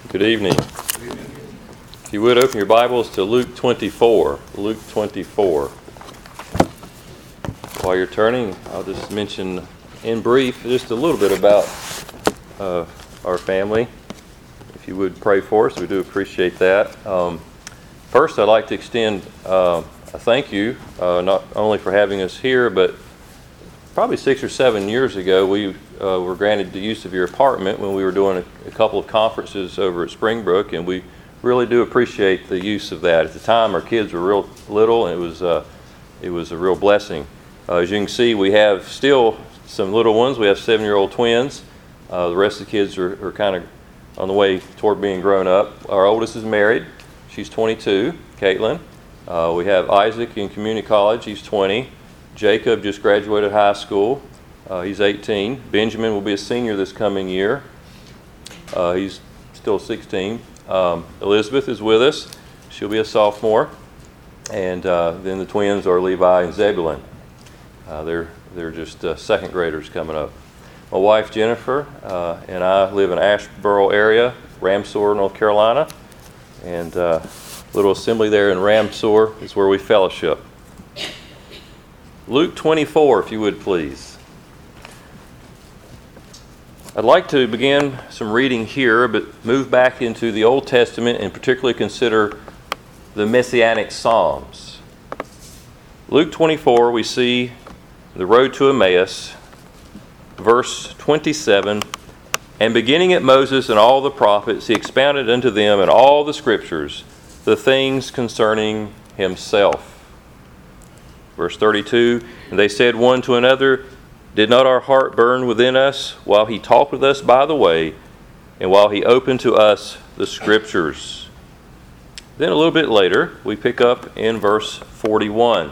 Good evening. If you would, open your Bibles to Luke 24. Luke 24. While you're turning, I'll just mention in brief just a little bit about our family. If you would pray for us, we do appreciate that. First, I'd like to extend a thank you, not only for having us here, but probably 6 or 7 years ago, we were granted the use of your apartment when we were doing a couple of conferences over at Springbrook, and we really do appreciate the use of that. At the time, our kids were real little, and it was a real blessing. As you can see, we have still some little ones. We have 7-year-old twins. The rest of the kids are kind of on the way toward being grown up. Our oldest is married. She's 22, Caitlin. We have Isaac in community college. He's 20. Jacob just graduated high school. He's 18. Benjamin will be a senior this coming year. He's still 16. Elizabeth is with us. She'll be a sophomore. And then the twins are Levi and Zebulun. They're just second graders coming up. My wife Jennifer and I live in Asheboro area, Ramseur, North Carolina. And little assembly there in Ramseur is where we fellowship. Luke 24, if you would please. I'd like to begin some reading here, but move back into the Old Testament and particularly consider the Messianic Psalms. Luke 24, we see the road to Emmaus, verse 27, and beginning at Moses and all the prophets, he expounded unto them in all the scriptures the things concerning himself. Verse 32, and they said one to another, did not our heart burn within us while he talked with us by the way, and while he opened to us the scriptures? Then a little bit later, we pick up in verse 44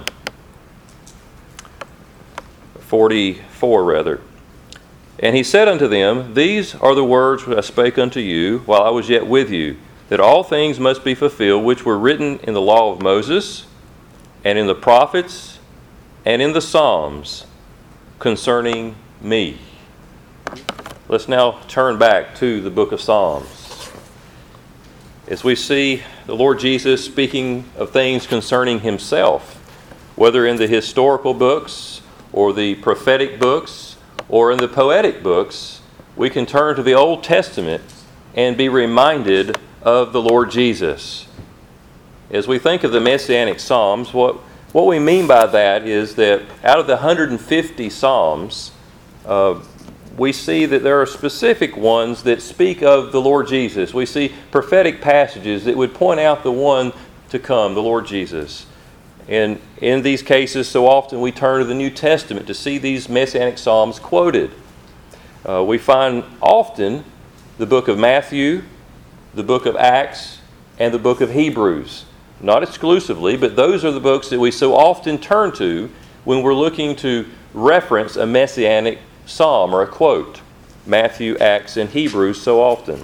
rather. And he said unto them, these are the words which I spake unto you while I was yet with you, that all things must be fulfilled which were written in the law of Moses, and in the prophets, and in the Psalms concerning me. Let's now turn back to the book of Psalms. As we see the Lord Jesus speaking of things concerning himself, whether in the historical books or the prophetic books or in the poetic books, we can turn to the Old Testament and be reminded of the Lord Jesus. As we think of the Messianic Psalms, what we mean by that is that out of the 150 Psalms, we see that there are specific ones that speak of the Lord Jesus. We see prophetic passages that would point out the one to come, the Lord Jesus. And in these cases, so often we turn to the New Testament to see these Messianic Psalms quoted. We find often the book of Matthew, the book of Acts, and the book of Hebrews. Not exclusively, but those are the books that we so often turn to when we're looking to reference a Messianic psalm or a quote. Matthew, Acts, and Hebrews so often.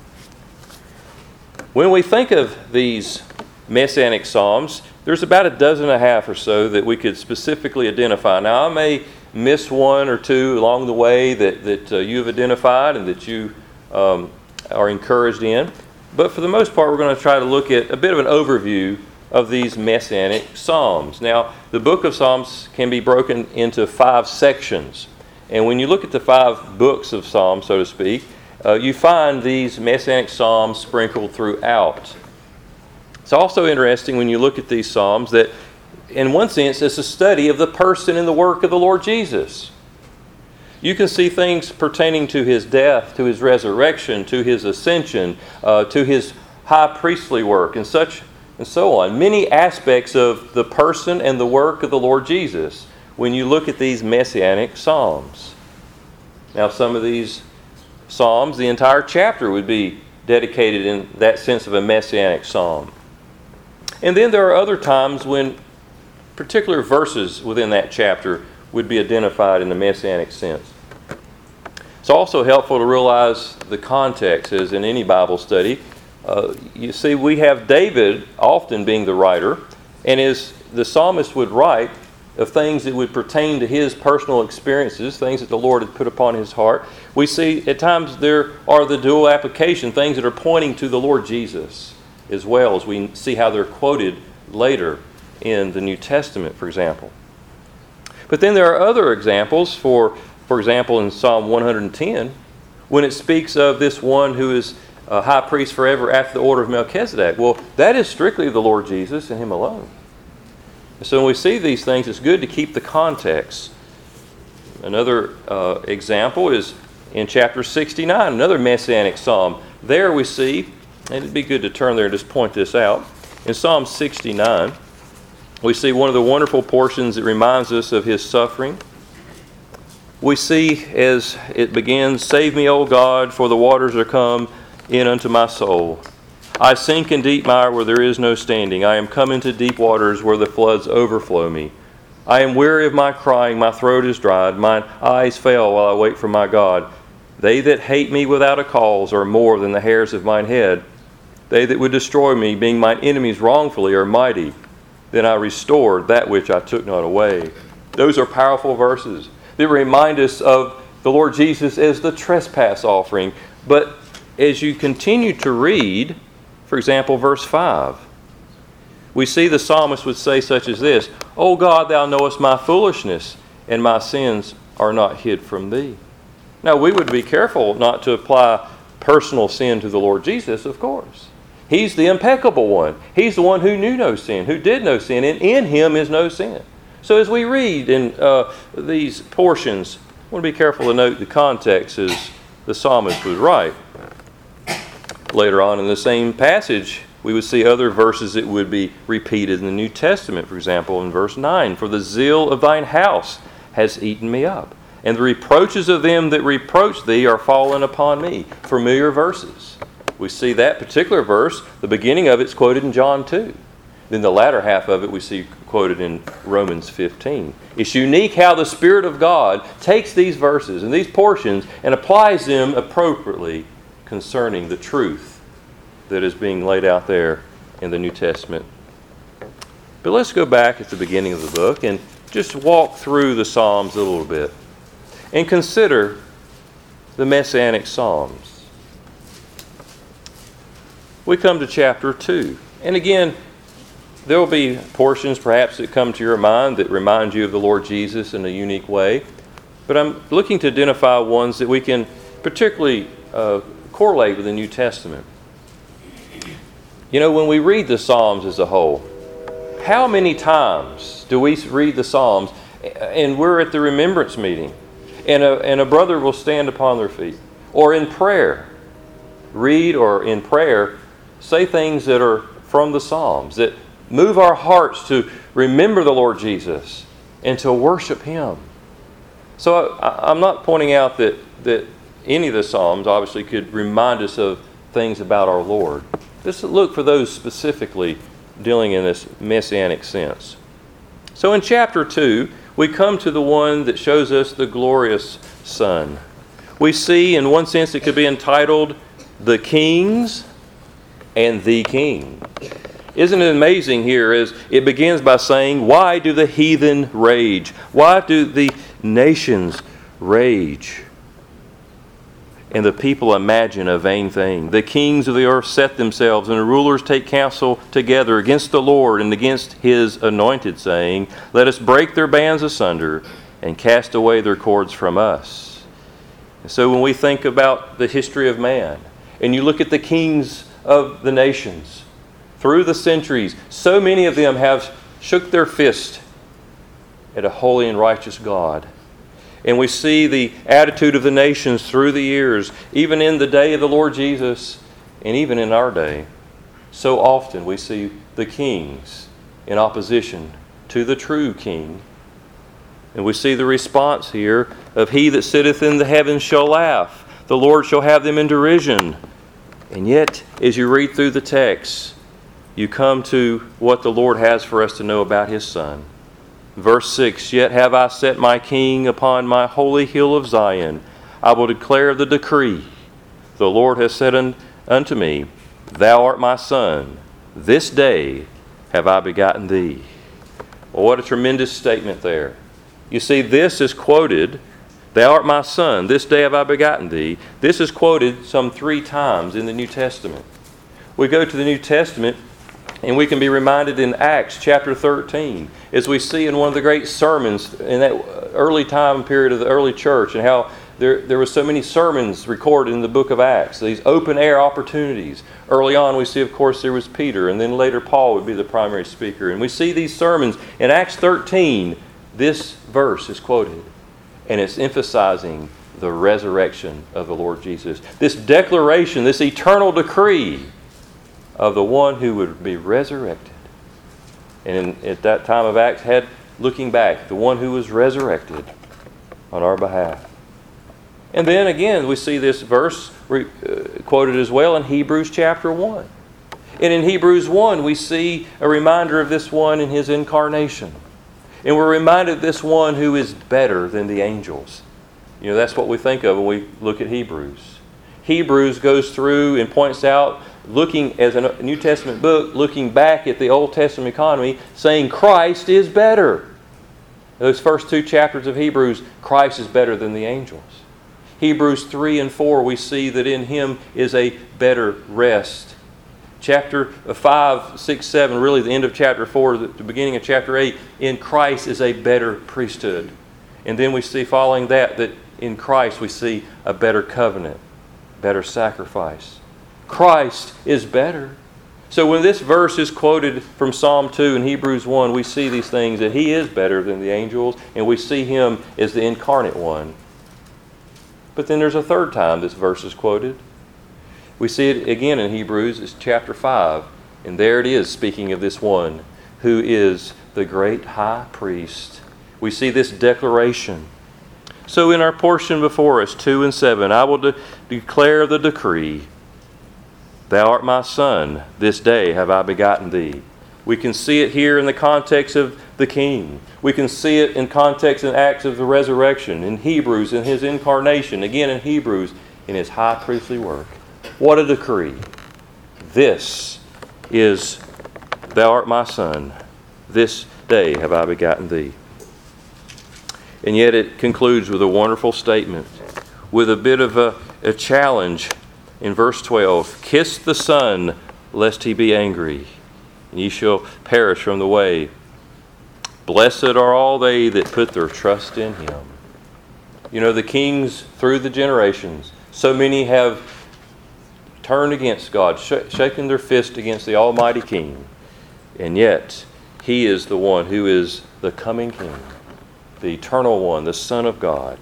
When we think of these Messianic psalms, there's about a dozen and a half or so that we could specifically identify. Now, I may miss one or two along the way that you've identified and that you are encouraged in. But for the most part, we're going to try to look at a bit of an overview of these Messianic Psalms. Now, the book of Psalms can be broken into 5 sections. And when you look at the 5 books of Psalms, so to speak, you find these Messianic Psalms sprinkled throughout. It's also interesting when you look at these Psalms that, in one sense, it's a study of the person and the work of the Lord Jesus. You can see things pertaining to his death, to his resurrection, to his ascension, to his high priestly work, and so on. Many aspects of the person and the work of the Lord Jesus when you look at these Messianic Psalms. Now, some of these Psalms, the entire chapter would be dedicated in that sense of a Messianic Psalm. And then there are other times when particular verses within that chapter would be identified in the Messianic sense. It's also helpful to realize the context, as in any Bible study. You see, we have David often being the writer, and as the psalmist would write, of things that would pertain to his personal experiences, things that the Lord had put upon his heart. We see at times there are the dual application, things that are pointing to the Lord Jesus, as well as we see how they're quoted later in the New Testament, for example. But then there are other examples, for example, in Psalm 110, when it speaks of this one who is a high priest forever after the order of Melchizedek. Well, that is strictly the Lord Jesus and him alone. So when we see these things, it's good to keep the context. Another example is in chapter 69, another messianic psalm. There we see, and it'd be good to turn there and just point this out. In Psalm 69, we see one of the wonderful portions that reminds us of his suffering. We see as it begins, "Save me, O God, for the waters are come in unto my soul. I sink in deep mire where there is no standing. I am come into deep waters where the floods overflow me. I am weary of my crying, my throat is dried, mine eyes fail while I wait for my God. They that hate me without a cause are more than the hairs of mine head. They that would destroy me, being mine enemies wrongfully, are mighty. Then I restored that which I took not away." Those are powerful verses that remind us of the Lord Jesus as the trespass offering. But as you continue to read, for example, verse 5, we see the psalmist would say such as this, "O God, thou knowest my foolishness, and my sins are not hid from thee." Now, we would be careful not to apply personal sin to the Lord Jesus, of course. He's the impeccable one. He's the one who knew no sin, who did no sin, and in him is no sin. So as we read in these portions, I want to be careful to note the context as the psalmist was right. Later on in the same passage, we would see other verses that would be repeated in the New Testament. For example, in verse 9, "For the zeal of thine house has eaten me up, and the reproaches of them that reproach thee are fallen upon me." Familiar verses. We see that particular verse, the beginning of it's quoted in John 2. Then the latter half of it we see quoted in Romans 15. It's unique how the Spirit of God takes these verses and these portions and applies them appropriately concerning the truth that is being laid out there in the New Testament. But let's go back at the beginning of the book and just walk through the Psalms a little bit and consider the Messianic Psalms. We come to chapter 2. And again, there will be portions perhaps that come to your mind that remind you of the Lord Jesus in a unique way. But I'm looking to identify ones that we can particularly correlate with the New Testament. You know, when we read the Psalms as a whole, how many times do we read the Psalms and we're at the remembrance meeting and a brother will stand upon their feet or in prayer, read or in prayer, say things that are from the Psalms that move our hearts to remember the Lord Jesus and to worship Him. So I'm not pointing out that any of the Psalms obviously could remind us of things about our Lord. Let's look for those specifically dealing in this messianic sense. So in chapter 2, we come to the one that shows us the glorious Son. We see, in one sense, it could be entitled The Kings and the King. Isn't it amazing here as it begins by saying, "Why do the heathen rage? Why do the nations rage? And the people imagine a vain thing. The kings of the earth set themselves, and the rulers take counsel together against the Lord and against His anointed, saying, Let us break their bands asunder and cast away their cords from us." And so when we think about the history of man, and you look at the kings of the nations, through the centuries, so many of them have shook their fist at a holy and righteous God. And we see the attitude of the nations through the years, even in the day of the Lord Jesus, and even in our day. So often we see the kings in opposition to the true King. And we see the response here of "He that sitteth in the heavens shall laugh. The Lord shall have them in derision." And yet, as you read through the text, you come to what the Lord has for us to know about His Son. Verse 6, "Yet have I set my King upon my holy hill of Zion. I will declare the decree. The Lord has said unto me, Thou art my Son. This day have I begotten thee." Well, what a tremendous statement there. You see, this is quoted, "Thou art my son, this day have I begotten thee." This is quoted some 3 times in the New Testament. We go to the New Testament, and we can be reminded in Acts chapter 13, as we see in one of the great sermons in that early time period of the early church, and how there were so many sermons recorded in the book of Acts, these open-air opportunities. Early on, we see, of course, there was Peter, and then later Paul would be the primary speaker. And we see these sermons. In Acts 13, this verse is quoted, and it's emphasizing the resurrection of the Lord Jesus. This declaration, this eternal decree of the one who would be resurrected. And at that time of Acts, looking back, the one who was resurrected on our behalf. And then again, we see this verse quoted as well in Hebrews chapter 1. And in Hebrews 1, we see a reminder of this one in His incarnation. And we're reminded of this one who is better than the angels. You know, that's what we think of when we look at Hebrews. Hebrews goes through and points out, looking as a New Testament book, looking back at the Old Testament economy, saying Christ is better. Those first 2 chapters of Hebrews, Christ is better than the angels. Hebrews 3 and 4, we see that in Him is a better rest. Chapter 5, 6, 7, really the end of chapter 4, the beginning of chapter 8, in Christ is a better priesthood. And then we see following that in Christ we see a better covenant, better sacrifice. Christ is better. So when this verse is quoted from Psalm 2 and Hebrews 1, we see these things, that He is better than the angels, and we see Him as the incarnate one. But then there's a third time this verse is quoted. We see it again in Hebrews, it's chapter 5. And there it is, speaking of this one who is the great high priest. We see this declaration. So in our portion before us, 2 and 7, I will declare the decree. Thou art my son, this day have I begotten thee. We can see it here in the context of the King. We can see it in context in Acts of the resurrection, in Hebrews, in His incarnation, again in Hebrews, in His high priestly work. What a decree. This is, Thou art my son, this day have I begotten thee. And yet it concludes with a wonderful statement, with a bit of a challenge in verse 12. Kiss the Son, lest He be angry, and ye shall perish from the way. Blessed are all they that put their trust in Him. You know, the kings through the generations, so many have turned against God, shaken their fist against the Almighty King. And yet, He is the one who is the coming King, the eternal one, the Son of God.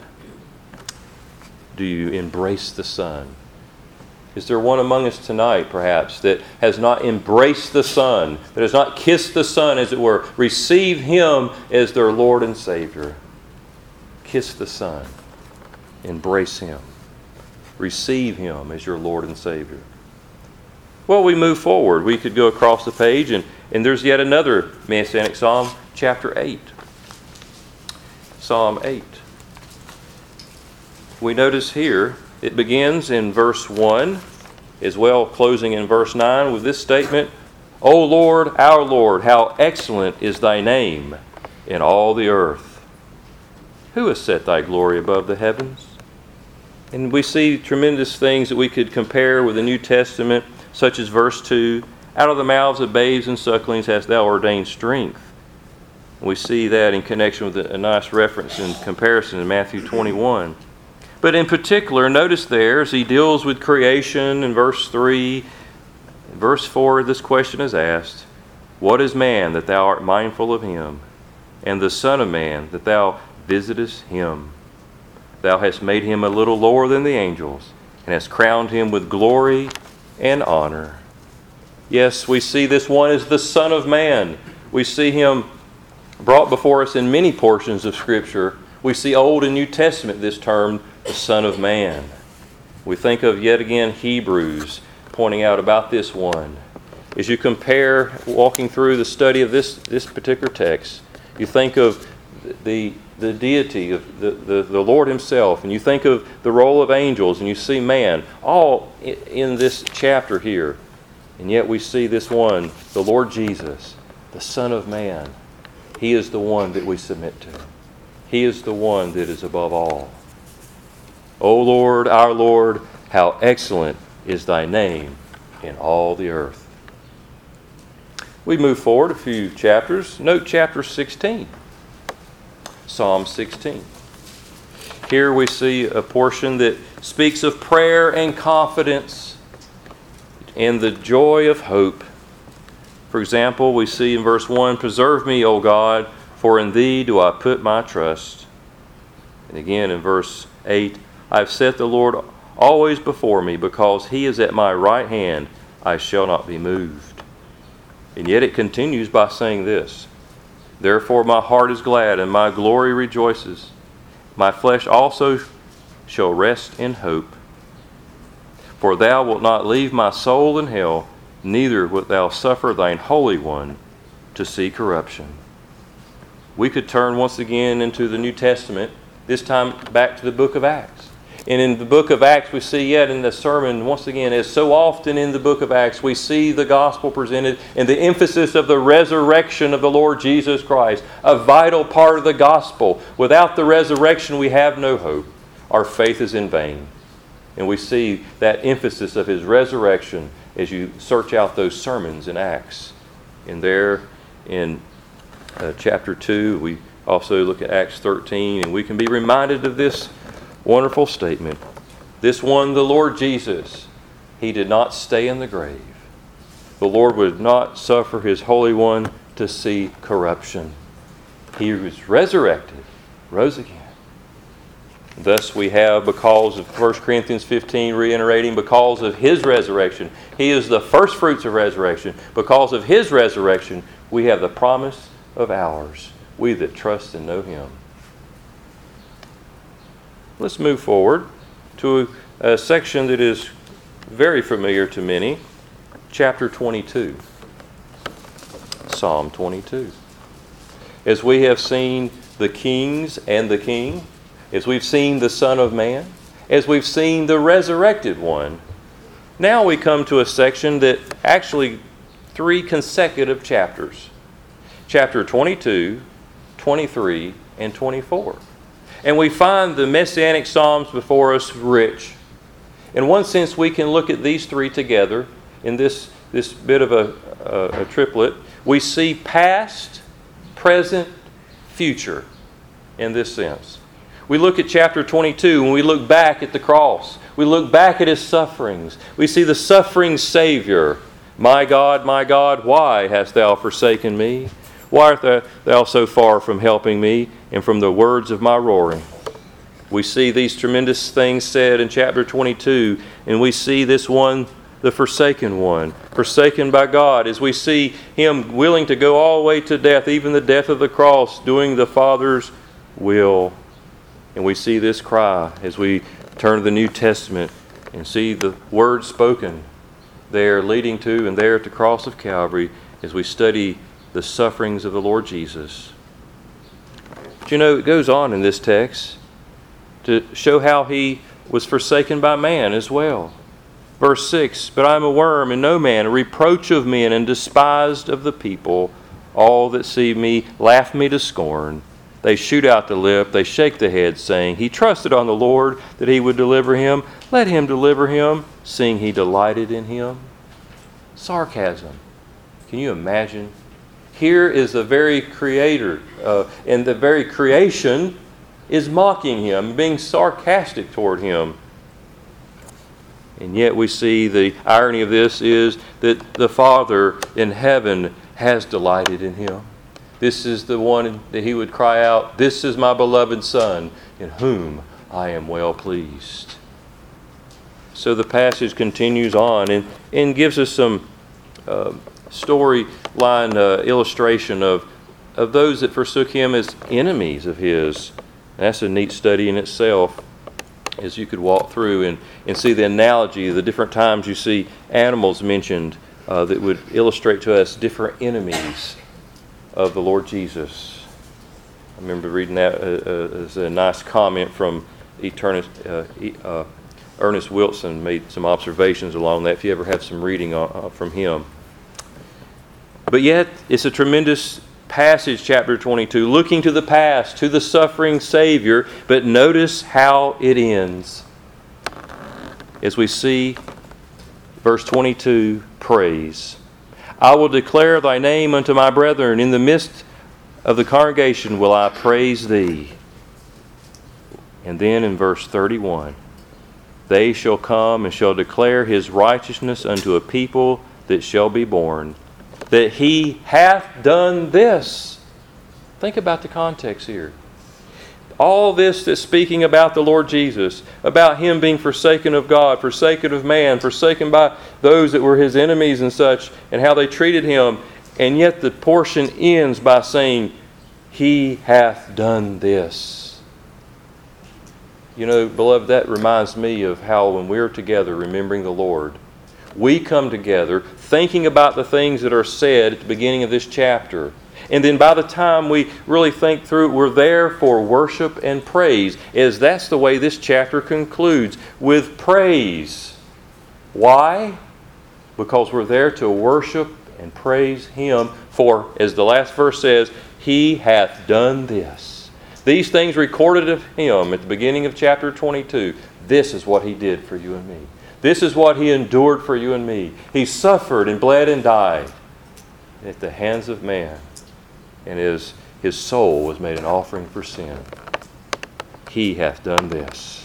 Do you embrace the Son? Is there one among us tonight, perhaps, that has not embraced the Son, that has not kissed the Son, as it were, received Him as their Lord and Savior? Kiss the Son. Embrace Him. Receive Him as your Lord and Savior. Well, we move forward. We could go across the page, and there's yet another Messianic Psalm, chapter 8. Psalm 8. We notice here, it begins in verse 1, as well closing in verse 9 with this statement, O Lord, our Lord, how excellent is Thy name in all the earth. Who has set Thy glory above the heavens? And we see tremendous things that we could compare with the New Testament, such as verse 2, out of the mouths of babes and sucklings hast Thou ordained strength. We see that in connection with a nice reference in comparison in Matthew 21. But in particular, notice there, as he deals with creation in verse 3, in verse 4, this question is asked, What is man that Thou art mindful of him, and the Son of man that Thou visitest him? Thou hast made him a little lower than the angels, and hast crowned him with glory and honor. Yes, we see this one as the Son of Man. We see Him brought before us in many portions of Scripture. We see Old and New Testament this term, the Son of Man. We think of yet again Hebrews pointing out about this one. As you compare, walking through the study of this particular text, you think of the deity of the Lord Himself, and you think of the role of angels, and you see man, all in this chapter here. And yet we see this one, the Lord Jesus, the Son of Man. He is the one that we submit to. He is the one that is above all. O Lord, our Lord, how excellent is thy name in all the earth. We move forward a few chapters. Note chapter 16. Psalm 16. Here we see a portion that speaks of prayer and confidence and the joy of hope. For example, we see in verse 1, "Preserve me, O God, for in thee do I put my trust." And again in verse 8, "I have set the Lord always before me, because he is at my right hand, I shall not be moved." And yet it continues by saying this, "Therefore my heart is glad, and my glory rejoices. My flesh also shall rest in hope. For thou wilt not leave my soul in hell, neither wilt thou suffer thine Holy One to see corruption." We could turn once again into the New Testament, this time back to the book of Acts. And in the book of Acts, we see yet in the sermon, once again, as so often in the book of Acts, we see the gospel presented and the emphasis of the resurrection of the Lord Jesus Christ, a vital part of the gospel. Without the resurrection, we have no hope. Our faith is in vain. And we see that emphasis of his resurrection as you search out those sermons in Acts. And there in chapter 2, we also look at Acts 13, and we can be reminded of this wonderful statement. This one, the Lord Jesus, he did not stay in the grave. The Lord would not suffer his Holy One to see corruption. He was resurrected, rose again. Thus we have, because of 1 Corinthians 15 reiterating, because of his resurrection, he is the first fruits of resurrection. Because of his resurrection, we have the promise of ours, we that trust and know him. Let's move forward to a section that is very familiar to many, chapter 22, Psalm 22. As we have seen the kings and the king, as we've seen the Son of Man, as we've seen the resurrected one, now we come to a section that actually 3 consecutive chapters. Chapter 22, 23, and 24. And we find the Messianic Psalms before us rich. In one sense, we can look at these 3 together in this bit of a triplet. We see past, present, future in this sense. We look at chapter 22 and we look back at the cross. We look back at his sufferings. We see the suffering Savior. My God, why hast thou forsaken me? Why art thou so far from helping me and from the words of my roaring? We see these tremendous things said in chapter 22, and we see this one, the forsaken one, forsaken by God, as we see him willing to go all the way to death, even the death of the cross, doing the Father's will. And we see this cry as we turn to the New Testament and see the words spoken there leading to and there at the cross of Calvary as we study the sufferings of the Lord Jesus. But you know, it goes on in this text to show how he was forsaken by man as well. Verse 6, "But I am a worm and no man, a reproach of men and despised of the people. All that see me laugh me to scorn. They shoot out the lip, they shake the head, saying, He trusted on the Lord that he would deliver him. Let him deliver him, seeing he delighted in him." Sarcasm. Can you imagine? Here is the very Creator, and the very creation is mocking him, being sarcastic toward him. And yet we see the irony of this is that the Father in heaven has delighted in him. This is the one that he would cry out, "This is my beloved Son, in whom I am well pleased." So the passage continues on and gives us some storyline illustration of those that forsook him as enemies of his. And that's a neat study in itself, as you could walk through and see the analogy, the different times you see animals mentioned that would illustrate to us different enemies of the Lord Jesus. I remember reading that as a nice comment from Ernest Wilson, made some observations along that, if you ever have some reading from him. But yet, it's a tremendous passage, chapter 22, looking to the past, to the suffering Savior, but notice how it ends. As we see verse 22, praise. I will declare thy name unto my brethren. In the midst of the congregation will I praise thee. And then in verse 31, they shall come and shall declare his righteousness unto a people that shall be born, that he hath done this. Think about the context here. All this is speaking about the Lord Jesus, about him being forsaken of God, forsaken of man, forsaken by those that were his enemies and such, and how they treated him. And yet the portion ends by saying, he hath done this. You know, beloved, that reminds me of how when we're together remembering the Lord, we come together thinking about the things that are said at the beginning of this chapter. And then by the time we really think through it, we're there for worship and praise, as that's the way this chapter concludes, with praise. Why? Because we're there to worship and praise him for, as the last verse says, he hath done this. These things recorded of him at the beginning of chapter 22. This is what he did for you and me. This is what he endured for you and me. He suffered and bled and died at the hands of man. And his soul was made an offering for sin. He hath done this.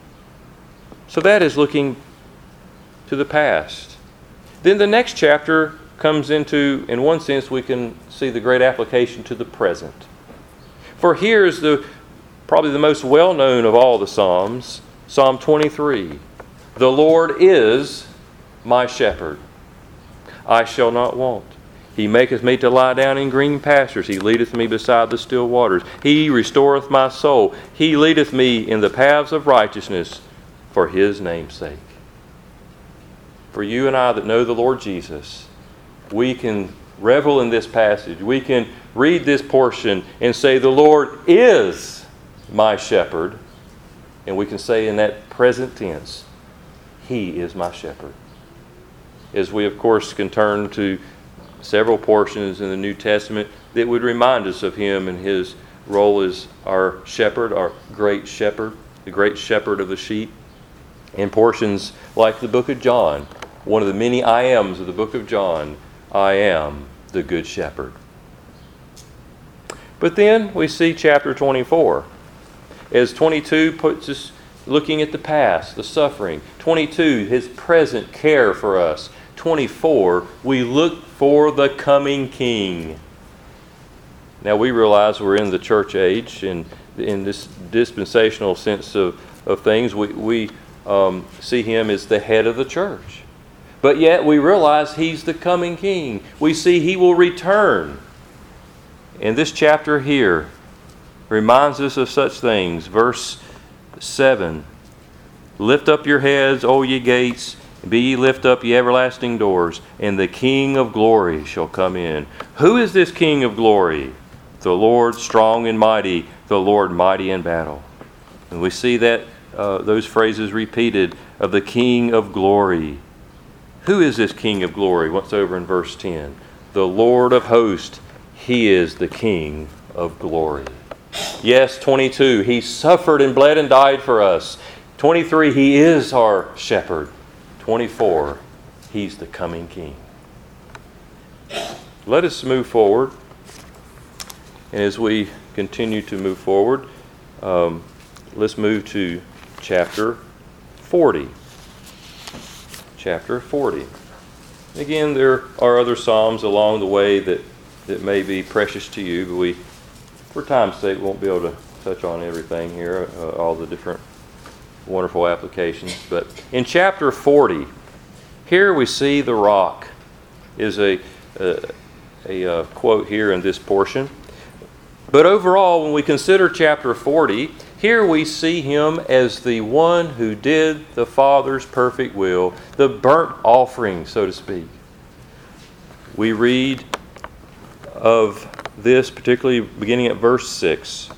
So that is looking to the past. Then the next chapter comes into, in one sense, we can see the great application to the present. For here is probably the most well-known of all the Psalms, Psalm 23. The Lord is my shepherd. I shall not want. He maketh me to lie down in green pastures. He leadeth me beside the still waters. He restoreth my soul. He leadeth me in the paths of righteousness for his name's sake. For you and I that know the Lord Jesus, we can revel in this passage. We can read this portion and say, the Lord is my shepherd. And we can say in that present tense, he is my shepherd. As we, of course, can turn to several portions in the New Testament that would remind us of him and his role as our shepherd, our great shepherd, the great shepherd of the sheep. And portions like the book of John, one of the many I ams of the book of John, I am the good shepherd. But then we see chapter 24. As 22 puts us looking at the past, the suffering. 22, his present care for us. 24, we look for the coming King. Now we realize we're in the church age, and in this dispensational sense of things, we see him as the head of the church. But yet we realize he's the coming King. We see he will return. And this chapter here reminds us of such things. Verse 7, lift up your heads, O ye gates, be ye lift up, ye everlasting doors, and the King of glory shall come in. Who is this King of glory? The Lord strong and mighty, the Lord mighty in battle. And we see that those phrases repeated of the King of glory. Who is this King of glory? What's over in verse 10? The Lord of hosts, he is the King of glory. Yes, 22, he suffered and bled and died for us. 23, he is our shepherd. 24, he's the coming King. Let us move forward. And as we continue to move forward, let's move to chapter 40. Chapter 40. Again, there are other Psalms along the way that may be precious to you, but we, for time's sake, won't be able to touch on everything here, all the different wonderful applications. But in chapter 40, here we see the rock is a quote here in this portion. But overall, when we consider chapter 40, here we see him as the one who did the Father's perfect will, the burnt offering, so to speak. We read of this, particularly beginning at verse 6.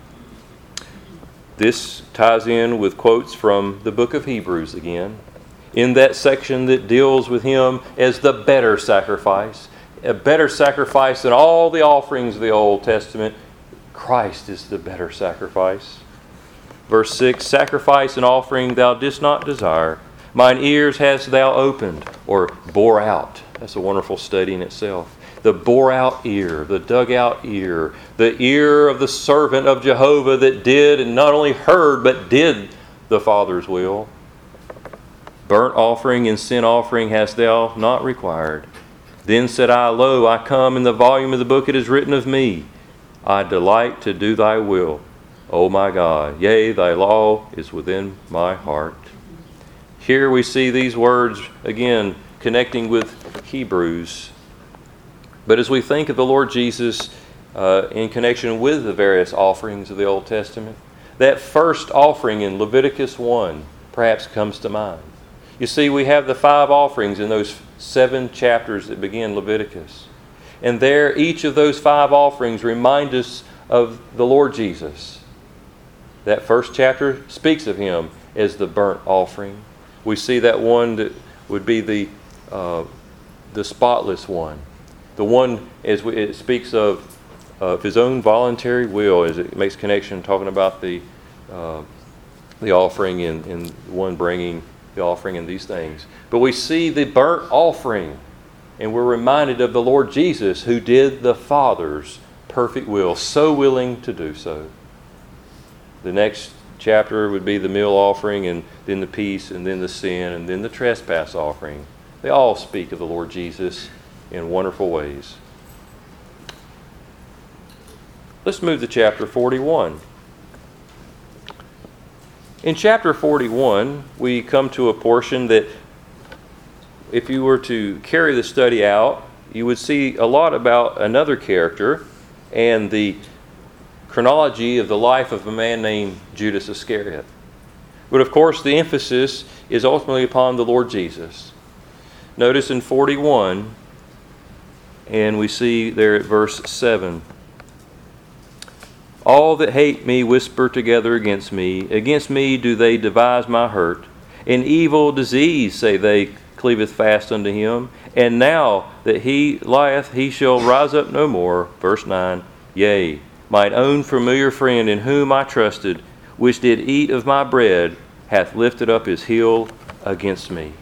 This ties in with quotes from the book of Hebrews again, in that section that deals with him as the better sacrifice, a better sacrifice than all the offerings of the Old Testament. Christ is the better sacrifice. Verse 6, sacrifice and offering thou didst not desire. Mine ears hast thou opened, or bore out. That's a wonderful study in itself. The bore out ear, the dug out ear, the ear of the servant of Jehovah that did and not only heard but did the Father's will. Burnt offering and sin offering hast thou not required. Then said I, Lo, I come, in the volume of the book it is written of me. I delight to do thy will, O my God. Yea, thy law is within my heart. Here we see these words again connecting with Hebrews. But as we think of the Lord Jesus in connection with the various offerings of the Old Testament, that first offering in Leviticus 1 perhaps comes to mind. You see, we have the 5 offerings in those 7 chapters that begin Leviticus. And there, each of those 5 offerings remind us of the Lord Jesus. That first chapter speaks of Him as the burnt offering. We see that one that would be the spotless one. The one, as it speaks of His own voluntary will, as it makes connection talking about the offering and one bringing the offering and these things. But we see the burnt offering, and we're reminded of the Lord Jesus who did the Father's perfect will, so willing to do so. The next chapter would be the meal offering, and then the peace, and then the sin, and then the trespass offering. They all speak of the Lord Jesus in wonderful ways. Let's move to chapter 41. In chapter 41, we come to a portion that, if you were to carry the study out, you would see a lot about another character and the chronology of the life of a man named Judas Iscariot. But of course, the emphasis is ultimately upon the Lord Jesus. Notice in 41, and we see there at verse 7, all that hate me whisper together against me. Against me do they devise my hurt. An evil disease, say they, cleaveth fast unto him. And now that he lieth, he shall rise up no more. Verse 9, yea, mine own familiar friend in whom I trusted, which did eat of my bread, hath lifted up his heel against me.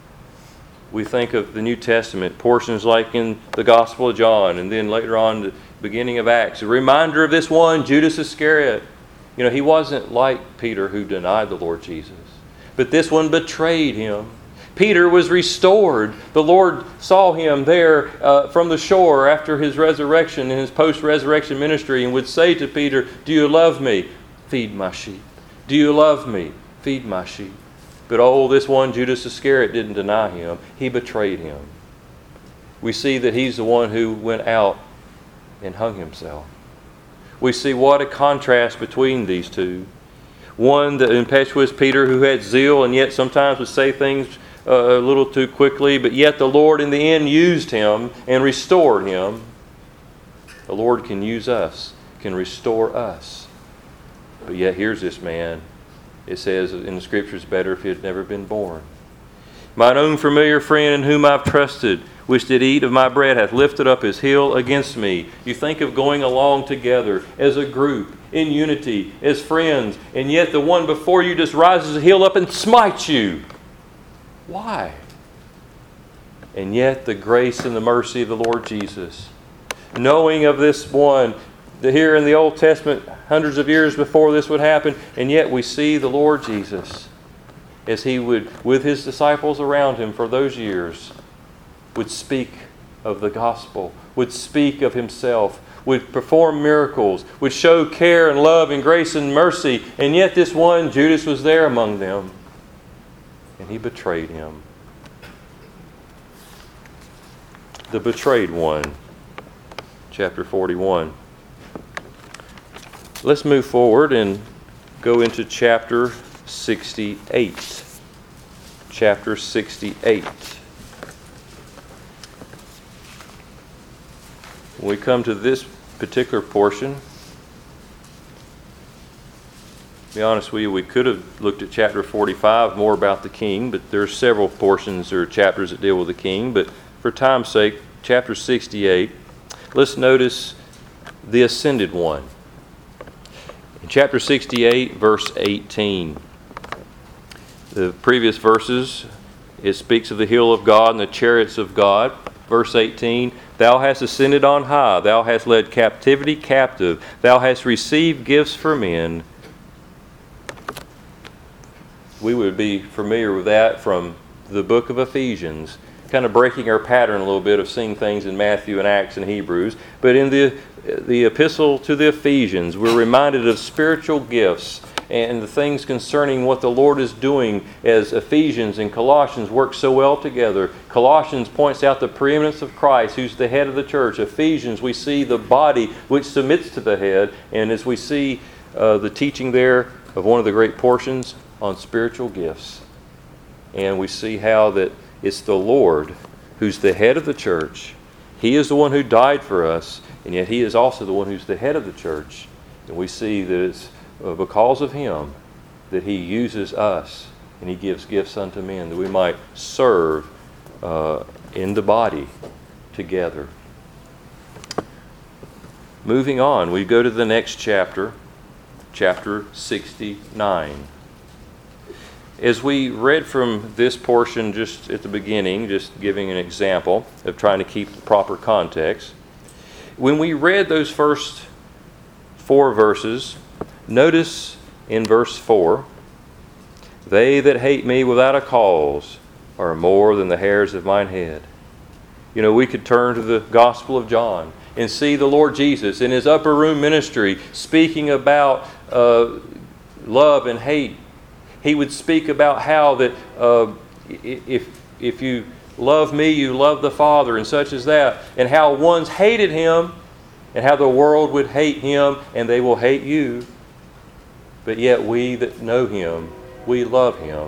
We think of the New Testament, portions like in the Gospel of John, and then later on the beginning of Acts, a reminder of this one, Judas Iscariot. You know, he wasn't like Peter who denied the Lord Jesus, but this one betrayed him. Peter was restored. The Lord saw him there from the shore after his resurrection in his post-resurrection ministry and would say to Peter, do you love me? Feed my sheep. Do you love me? Feed my sheep. But this one, Judas Iscariot, didn't deny him. He betrayed him. We see that he's the one who went out and hung himself. We see what a contrast between these two. One, the impetuous Peter who had zeal and yet sometimes would say things a little too quickly, but yet the Lord in the end used him and restored him. The Lord can use us, can restore us. But yet here's this man. It says in the Scriptures, better if he had never been born. Mine own familiar friend in whom I've trusted, which did eat of my bread, hath lifted up his heel against me. You think of going along together as a group, in unity, as friends, and yet the one before you just rises a heel up and smites you. Why? And yet the grace and the mercy of the Lord Jesus, knowing of this one, here in the Old Testament, hundreds of years before this would happen, and yet we see the Lord Jesus as He would, with His disciples around Him for those years, would speak of the gospel, would speak of Himself, would perform miracles, would show care and love and grace and mercy, and yet this one, Judas, was there among them, and he betrayed Him. The betrayed one, chapter 41. Let's move forward and go into chapter 68. Chapter 68. When we come to this particular portion, to be honest with you, we could have looked at chapter 45 more about the king, but there are several portions or chapters that deal with the king. But for time's sake, chapter 68, let's notice the ascended one. In chapter 68, verse 18, the previous verses, it speaks of the hill of God and the chariots of God. Verse 18, thou hast ascended on high, thou hast led captivity captive, thou hast received gifts for men. We would be familiar with that from the book of Ephesians, kind of breaking our pattern a little bit of seeing things in Matthew and Acts and Hebrews. But in the epistle to the Ephesians, we're reminded of spiritual gifts and the things concerning what the Lord is doing as Ephesians and Colossians work so well together. Colossians points out the preeminence of Christ, who's the head of the church. Ephesians, we see the body which submits to the head. And as we see the teaching there of one of the great portions on spiritual gifts, and we see how that it's the Lord who's the head of the church. He is the one who died for us, and yet He is also the one who's the head of the church. And we see that it's because of Him that He uses us and He gives gifts unto men that we might serve in the body together. Moving on, we go to the next chapter, chapter 69. As we read from this portion just at the beginning, just giving an example of trying to keep the proper context, when we read those first 4 verses, notice in verse 4, they that hate me without a cause are more than the hairs of mine head. You know, we could turn to the Gospel of John and see the Lord Jesus in His upper room ministry speaking about love and hate. He would speak about how that if you love me, you love the Father, and such as that, and how ones hated Him, and how the world would hate Him, and they will hate you. But yet we that know Him, we love Him.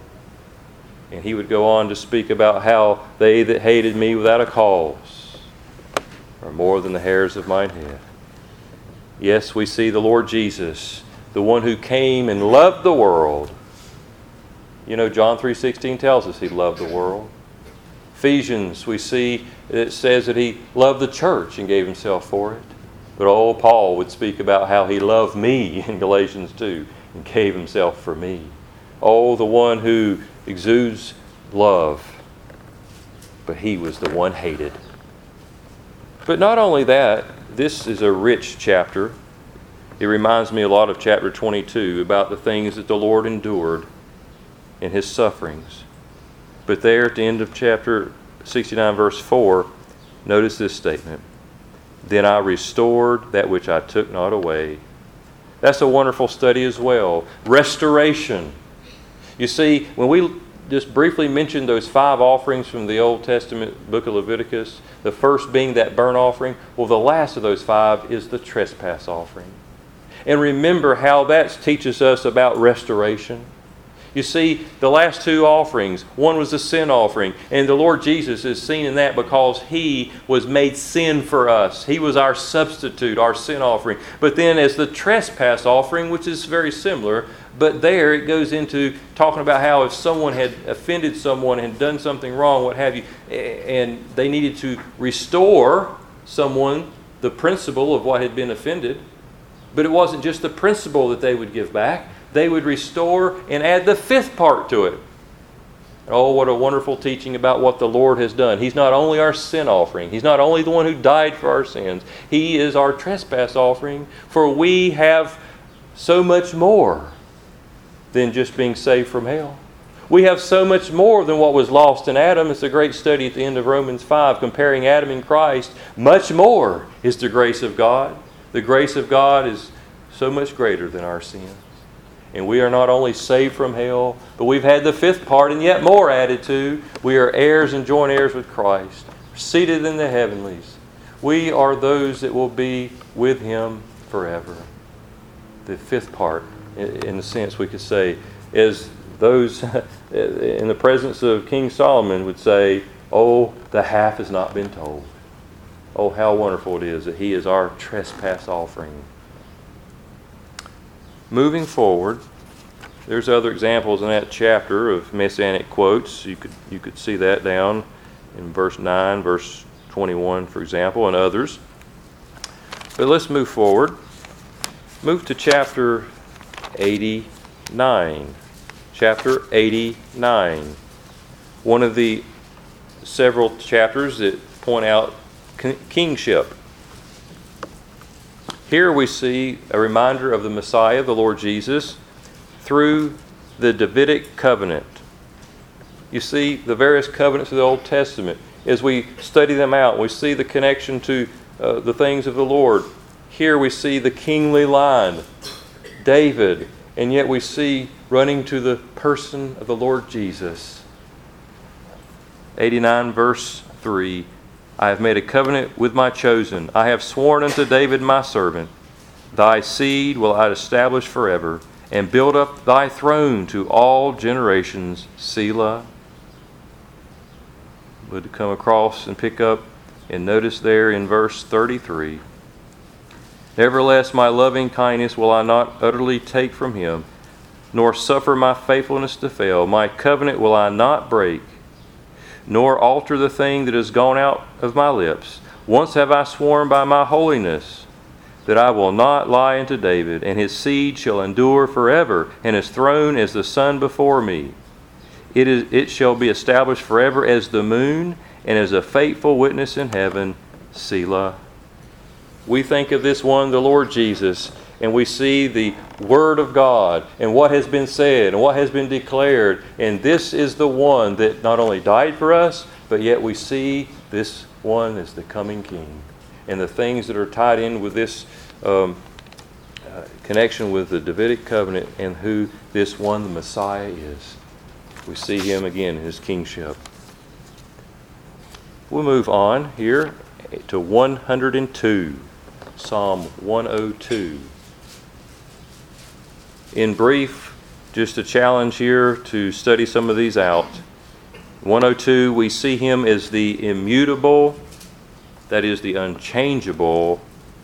And He would go on to speak about how they that hated me without a cause are more than the hairs of mine head. Yes, we see the Lord Jesus, the one who came and loved the world. You know, John 3:16 tells us He loved the world. Ephesians, we see it says that He loved the church and gave Himself for it. But old Paul would speak about how He loved me in Galatians 2 and gave Himself for me. Oh, the one who exudes love. But He was the one hated. But not only that, this is a rich chapter. It reminds me a lot of chapter 22 about the things that the Lord endured in His sufferings. But there at the end of chapter 69 verse 4, notice this statement. Then I restored that which I took not away. That's a wonderful study as well. Restoration. You see, when we just briefly mentioned those 5 offerings from the Old Testament book of Leviticus, the first being that burnt offering, well, the last of those 5 is the trespass offering. And remember how that teaches us about restoration. You see, the last 2 offerings, one was the sin offering, and the Lord Jesus is seen in that because He was made sin for us. He was our substitute, our sin offering. But then as the trespass offering, which is very similar, but there it goes into talking about how if someone had offended someone and done something wrong, what have you, and they needed to restore someone the principle of what had been offended. But it wasn't just the principle that they would give back. They would restore and add the 5th part to it. Oh, what a wonderful teaching about what the Lord has done. He's not only our sin offering. He's not only the one who died for our sins. He is our trespass offering. For we have so much more than just being saved from hell. We have so much more than what was lost in Adam. It's a great study at the end of Romans 5, comparing Adam and Christ. Much more is the grace of God. The grace of God is so much greater than our sins. And we are not only saved from hell, but we've had the 5th part and yet more added to. We are heirs and joint heirs with Christ, seated in the heavenlies. We are those that will be with Him forever. The 5th part, in a sense we could say, is those in the presence of King Solomon would say, oh, the half has not been told. Oh, how wonderful it is that He is our trespass offering. Moving forward, there's other examples in that chapter of messianic quotes. You could see that down in verse 9, verse 21, for example, and others. But let's move forward. Move to chapter 89. Chapter 89. One of the several chapters that point out kingship. Here we see a reminder of the Messiah, the Lord Jesus, through the Davidic covenant. You see the various covenants of the Old Testament. As we study them out, we see the connection to the things of the Lord. Here we see the kingly line, David, and yet we see running to the person of the Lord Jesus. 89 verse 3, I have made a covenant with my chosen. I have sworn unto David my servant, thy seed will I establish forever, and build up thy throne to all generations. Selah. Would come across and pick up and notice there in verse 33. Nevertheless, my loving kindness will I not utterly take from him, nor suffer my faithfulness to fail. My covenant will I not break, nor alter the thing that has gone out of my lips. Once have I sworn by my holiness that I will not lie unto David, and his seed shall endure forever, and his throne as the sun before me. It shall be established forever as the moon, and as a faithful witness in heaven. Selah. We think of this one, the Lord Jesus, and we see the Word of God and what has been said and what has been declared. And this is the one that not only died for us, but yet we see this one as the coming King. And the things that are tied in with this connection with the Davidic covenant and who this one, the Messiah, is. We see him again in his kingship. We'll move on here to 102. Psalm 102. In brief, just a challenge here to study some of these out. 102, we see him as the immutable, that is the unchangeable,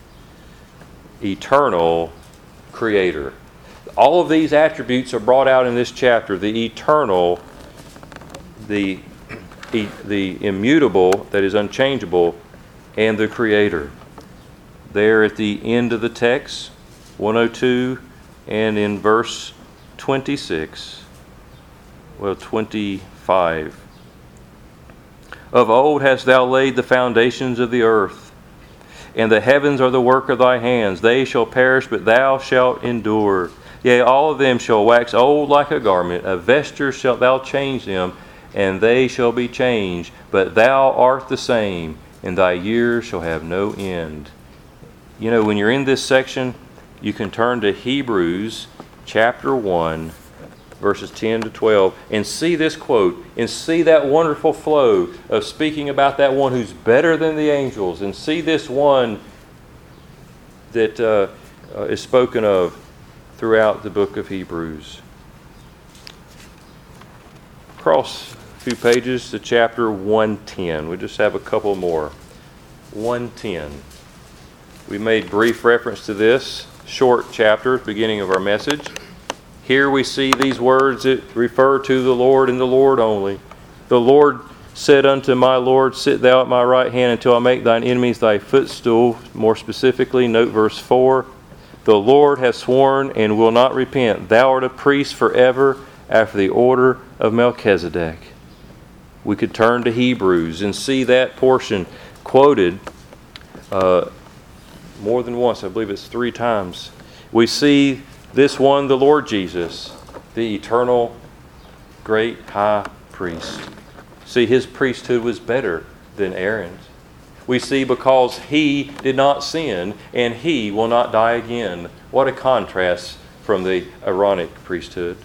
eternal Creator. All of these attributes are brought out in this chapter. The eternal, the immutable, that is unchangeable, and the Creator. There at the end of the text, 102, and in verse 25. Of old hast thou laid the foundations of the earth, and the heavens are the work of thy hands. They shall perish, but thou shalt endure. Yea, all of them shall wax old like a garment. A vesture shalt thou change them, and they shall be changed. But thou art the same, and thy years shall have no end. You know, when you're in this section, you can turn to Hebrews chapter 1, verses 10 to 12, and see this quote, and see that wonderful flow of speaking about that one who's better than the angels, and see this one that is spoken of throughout the book of Hebrews. Cross a few pages to chapter 110. We just have a couple more. 110. We made brief reference to this short chapter at the beginning of our message. Here we see these words that refer to the Lord and the Lord only. The Lord said unto my Lord, sit thou at my right hand until I make thine enemies thy footstool. More specifically, note verse 4. The Lord hath sworn and will not repent. Thou art a priest forever after the order of Melchizedek. We could turn to Hebrews and see that portion quoted more than once. I believe it's 3 times. We see this one, the Lord Jesus, the eternal great high priest. See, his priesthood was better than Aaron's. We see because he did not sin and he will not die again. What a contrast from the Aaronic priesthood.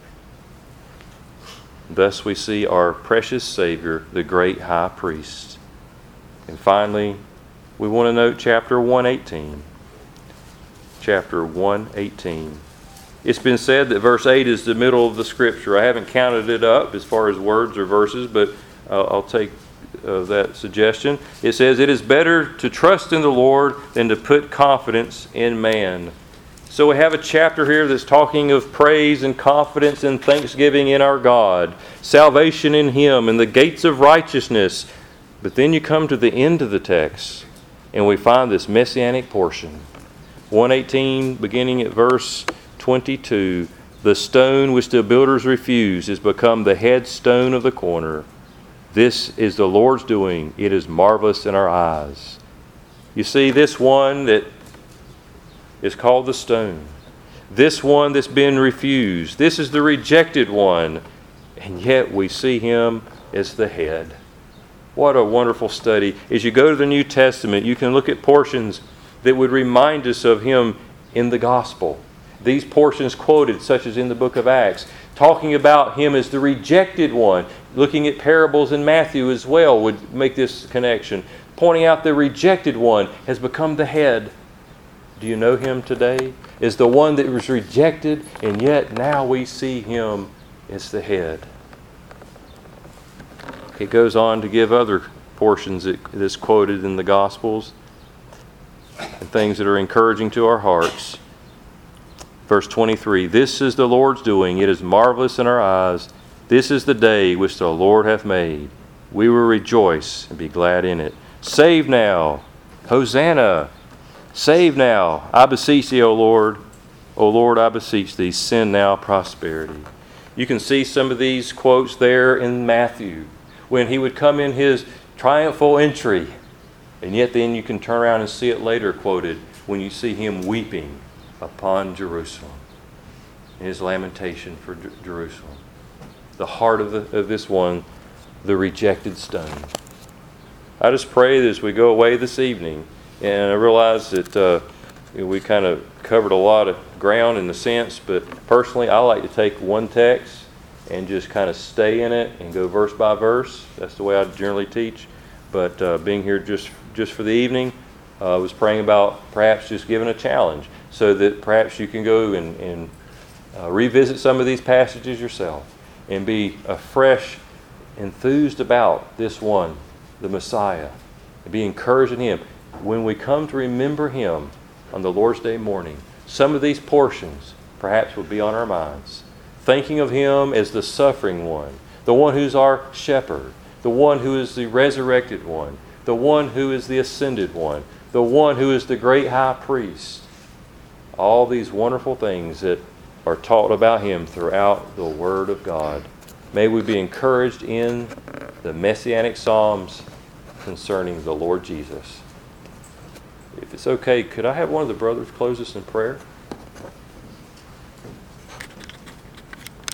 Thus we see our precious Savior, the great high priest. And finally, we want to note chapter 118. Chapter 118. It's been said that verse 8 is the middle of the Scripture. I haven't counted it up as far as words or verses, but I'll take that suggestion. It says, it is better to trust in the Lord than to put confidence in man. So we have a chapter here that's talking of praise and confidence and thanksgiving in our God, salvation in Him, and the gates of righteousness But then you come to the end of the text, and we find this messianic portion. 118, beginning at verse 22, the stone which the builders refused is become the headstone of the corner. This is the Lord's doing. It is marvelous in our eyes. You see, this one that is called the stone, this one that's been refused, this is the rejected one, and yet we see him as the head. What a wonderful study. As you go to the New Testament, you can look at portions that would remind us of him in the gospel. These portions quoted, such as in the book of Acts, talking about him as the rejected one. Looking at parables in Matthew as well would make this connection. Pointing out the rejected one has become the head. Do you know him today as the one that was rejected, and yet now we see him as the head? It goes on to give other portions that's quoted in the Gospels and things that are encouraging to our hearts. Verse 23, this is the Lord's doing. It is marvelous in our eyes. This is the day which the Lord hath made. We will rejoice and be glad in it. Save now. Hosanna. Save now. I beseech thee, O Lord. O Lord, I beseech thee. Send now prosperity. You can see some of these quotes there in Matthew, when he would come in his triumphal entry. And yet then you can turn around and see it later quoted when you see him weeping upon Jerusalem in his lamentation for Jerusalem. The heart of this one, the rejected stone. I just pray that as we go away this evening, and I realize that we kind of covered a lot of ground in the sense, but personally I like to take one text and just kind of stay in it and go verse by verse. That's the way I generally teach. But being here just for the evening, I was praying about perhaps just giving a challenge so that perhaps you can go and revisit some of these passages yourself and be afresh enthused about this one, the Messiah, and be encouraged in him. When we come to remember him on the Lord's Day morning, some of these portions perhaps would be on our minds. Thinking of him as the suffering one, the one who's our shepherd, the one who is the resurrected one, the one who is the ascended one, the one who is the great high priest. All these wonderful things that are taught about him throughout the Word of God. May we be encouraged in the Messianic Psalms concerning the Lord Jesus. If it's okay, could I have one of the brothers close us in prayer?